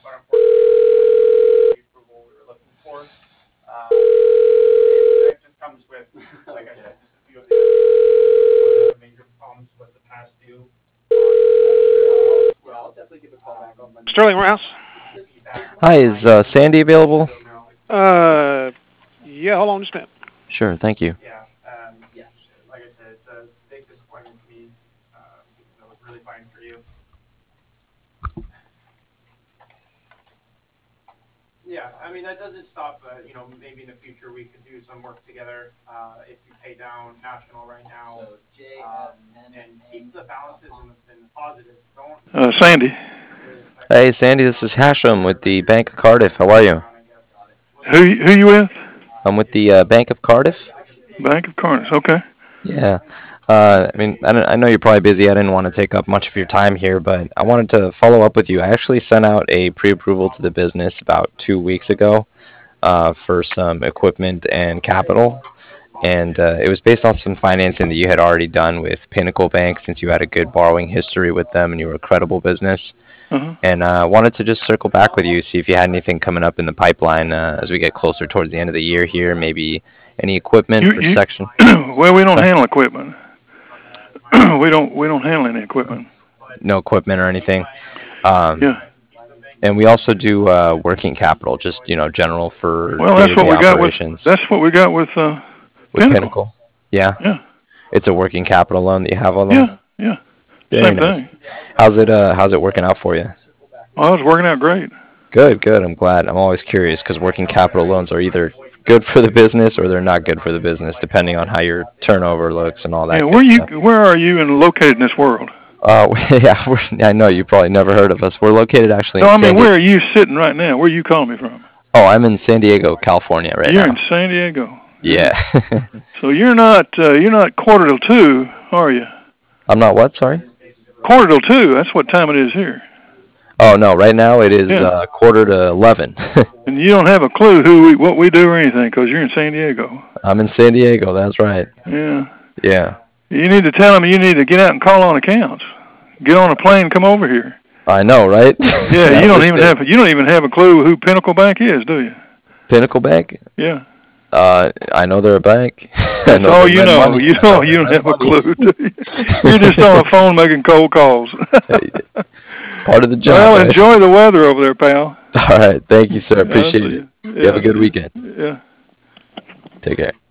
unfortunately, the approval we were looking for. It just comes with, like I said, just a few of the major problems with the past due. Yeah, I'll definitely give a call back on Monday. Sterling Warehouse. Hi, is Sandy available? Yeah, hold on just a minute. Sure, thank you. Yeah, Yeah. like I said, it's a big disappointment to me because I was really fine for you. Yeah, I mean, that doesn't stop, maybe in the future we could do some work together if you pay down National right now. So And keep the balances in the positive. Don't Sandy. really affect Hey, Sandy, this is Hashem with the Bank of Cardiff. How are you? Who you with? I'm with the Bank of Cardiff. Bank of Cardiff. Okay. Yeah. I mean, I know you're probably busy. I didn't want to take up much of your time here, but I wanted to follow up with you. I actually sent out a pre-approval to the business about 2 weeks ago for some equipment and capital. And it was based on some financing that you had already done with Pinnacle Bank since you had a good borrowing history with them and you were a credible business. Uh-huh. And wanted to just circle back with you, see if you had anything coming up in the pipeline as we get closer towards the end of the year here, maybe any equipment for section. Well, we don't handle equipment. we don't handle any equipment. No equipment or anything. Yeah. And we also do working capital, just general for Well, that's what day-to-day we got operations. with. That's what we got with Pinnacle. Yeah. Yeah. It's a working capital loan that you have on them. Yeah. Very Same nice. thing. How's it working out for you? Well, it's working out great. Good. I'm glad. I'm always curious because working capital loans are either good for the business or they're not good for the business, depending on how your turnover looks and all that. Yeah. Where are you located in this world? I know you probably never heard of us. We're located actually. Where are you sitting right now? Where are you calling me from? Oh, I'm in San Diego, California now. You're in San Diego. Yeah. So you're not quarter till 2, are you? I'm not what? Sorry. Quarter till 2. That's what time it is here. Oh no! Right now it is quarter to 11. And you don't have a clue what we do or anything because you're in San Diego. I'm in San Diego. That's right. Yeah. Yeah. You need to tell them you need to get out and call on accounts. Get on a plane, come over here. I know, right? Yeah. you don't even have a clue who Pinnacle Bank is, do you? Pinnacle Bank? Yeah. I know they're a bank. That's all you know. Money. You don't have a clue, do you? You're just on the phone making cold calls. It's part of the job. Well, right? enjoy the weather over there, pal. All right. Thank you, sir. Appreciate it. You have a good weekend. Yeah. Take care.